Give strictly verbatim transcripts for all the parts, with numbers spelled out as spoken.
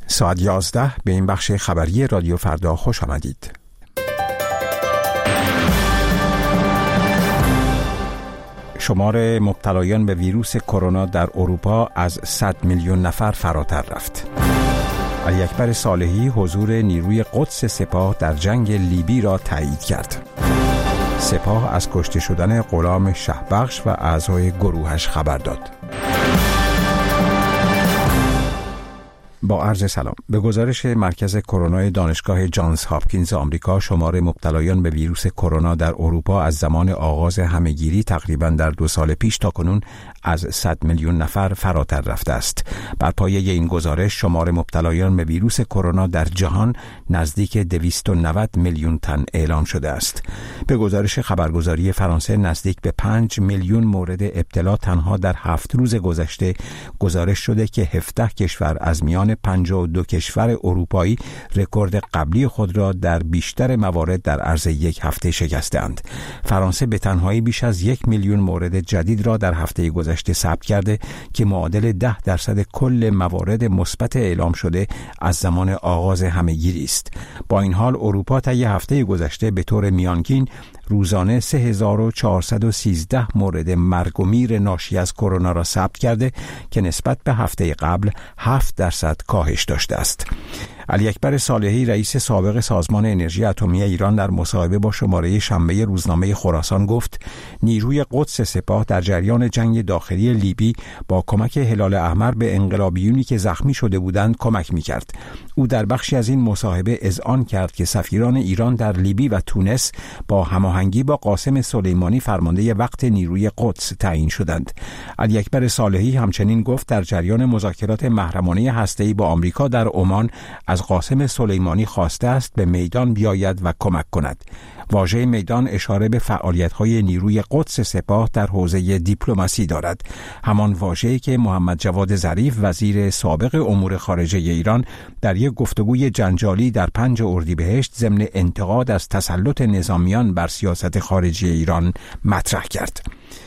ساعت یازده به این بخش خبری رادیو فردا خوش آمدید. شمار مبتلایان به ویروس کرونا در اروپا از صد میلیون نفر فراتر رفت. علی اکبر صالحی حضور نیروی قدس سپاه در جنگ لیبی را تایید کرد. سپاه از کشته شدن غلام شهبخش و اعضای گروهش خبر داد. با عرض سلام. به گزارش مرکز کرونا دانشگاه جانز هاپکینز آمریکا، شمار مبتلایان به ویروس کرونا در اروپا از زمان آغاز همهگیری تقریباً در دو سال پیش تا کنون از صد میلیون نفر فراتر رفته است. بر پایه این گزارش شمار مبتلایان به ویروس کرونا در جهان نزدیک دویست و نود میلیون تن اعلام شده است. به گزارش خبرگزاری فرانسه، نزدیک به پنج میلیون مورد ابتلا تنها در هفت روز گذشته گزارش شده که هفده کشور از میان پنجاه و دو کشور اروپایی رکورد قبلی خود را در بیشتر موارد در عرض یک هفته شکستند. فرانسه به تنهایی بیش از یک میلیون مورد جدید را در هفته گذشته ثبت کرده که معادل ده درصد کل موارد مثبت اعلام شده از زمان آغاز همهگیری است. با این حال اروپا طی هفته گذشته به طور میانگین روزانه سه هزار و چهارصد و سیزده مورد مرگ و میر ناشی از کرونا را ثبت کرده که نسبت به هفته قبل هفت درصد کاهش داشته است. علی اکبر صالحی، رئیس سابق سازمان انرژی اتمی ایران، در مصاحبه با شماره شنبه روزنامه خراسان گفت نیروی قدس سپاه در جریان جنگ داخلی لیبی با کمک هلال احمر به انقلابیونی که زخمی شده بودند کمک می‌کرد. او در بخشی از این مصاحبه اذعان کرد که سفیران ایران در لیبی و تونس با هماهنگی با قاسم سلیمانی فرمانده وقت نیروی قدس تعیین شدند. علی اکبر صالحی همچنین گفت در جریان مذاکرات محرمانه هسته‌ای با آمریکا در عمان از قاسم سلیمانی خواسته است به میدان بیاید و کمک کند. واژه میدان اشاره به فعالیت‌های نیروی قدس سپاه در حوزه دیپلماسی دارد، همان واژه‌ای که محمد جواد ظریف وزیر سابق امور خارجه ایران در یک گفتگوی جنجالی در پنج اردیبهشت ضمن انتقاد از تسلط نظامیان بر سیاست خارجی ایران مطرح کرد.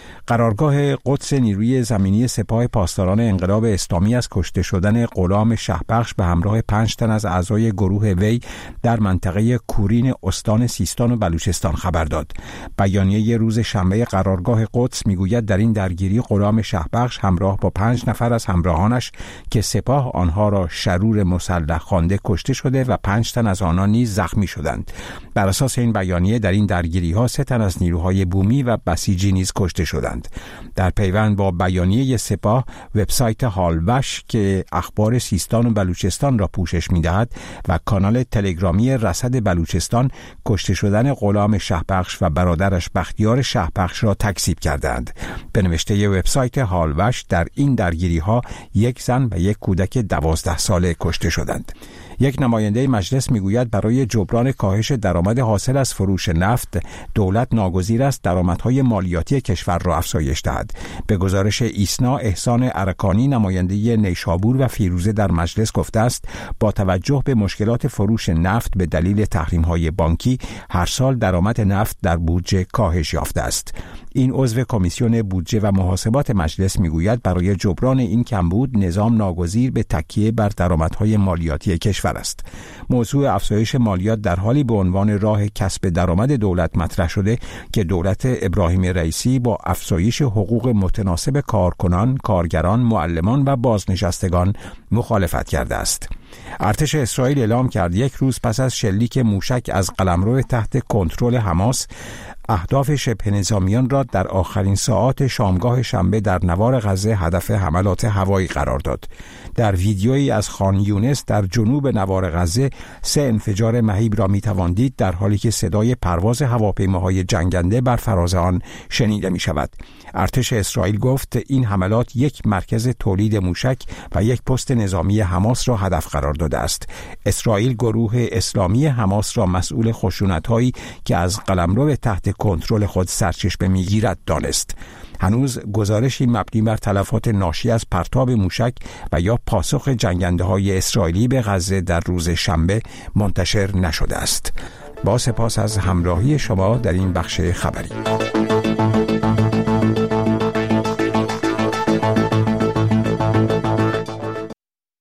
قرارگاه قدس نیروی زمینی سپاه پاسداران انقلاب اسلامی از کشته شدن غلام شهبخش به همراه پنج تن از اعضای گروه وی در منطقه کورین استان سیستان و بلوچستان خبر داد. بیانیه روز شنبه قرارگاه قدس میگوید در این درگیری غلام شهبخش همراه با پنج نفر از همراهانش که سپاه آنها را شرور مسلح خوانده کشته شده و پنج تن از آنها نیز زخمی شدند. بر اساس این بیانیه در این درگیری ها سه تن از نیروهای بومی و بسیجی نیز کشته شدند. در پیوند با بیانیه سپاه، وبسایت هالوش که اخبار سیستان و بلوچستان را پوشش می‌دهد و کانال تلگرامی رصد بلوچستان کشته شدن غلام شهبخش و برادرش بختیار شهبخش را تکذیب کردند. به نوشته وبسایت هالوش در این درگیری‌ها یک زن و یک کودک دوازده ساله کشته شدند. یک نماینده مجلس میگوید برای جبران کاهش درآمد حاصل از فروش نفت، دولت ناگزیر است درآمدهای مالیاتی کشور را افزایش دهد. به گزارش ایسنا، احسان ارکانی، نماینده نیشابور و فیروزه در مجلس گفته است با توجه به مشکلات فروش نفت به دلیل تحریم‌های بانکی، هر سال درآمد نفت در بودجه کاهش یافته است. این عضو کمیسیون بودجه و محاسبات مجلس میگوید برای جبران این کمبود نظام ناگزیر به تکیه بر درآمدهای مالیاتی کشور است. موضوع افزایش مالیات در حالی به عنوان راه کسب درآمد دولت مطرح شده که دولت ابراهیم رئیسی با افزایش حقوق متناسب کارکنان، کارگران، معلمان و بازنشستگان مخالفت کرده است. ارتش اسرائیل اعلام کرد یک روز پس از شلیک موشک از قلمرو تحت کنترل حماس، اهداف شبه نظامیان را در آخرین ساعات شامگاه شنبه در نوار غزه هدف حملات هوایی قرار داد. در ویدیویی از خان یونس در جنوب نوار غزه سه انفجار مهیب را می‌توان دید در حالی که صدای پرواز هواپیماهای جنگنده بر فراز آن شنیده می‌شود. ارتش اسرائیل گفت این حملات یک مرکز تولید موشک و یک پست نظامی حماس را هدف قرار داده است. اسرائیل گروه اسلامی حماس را مسئول خشونت‌هایی که از قلمرو تحت کنترل خود سرچشمه می‌گیرد دانست. هنوز گزارشی مبنی بر تلفات ناشی از پرتاب موشک و یا پاسخ جنگنده‌های اسرائیلی به غزه در روز شنبه منتشر نشده است. با سپاس از همراهی شما در این بخش خبری.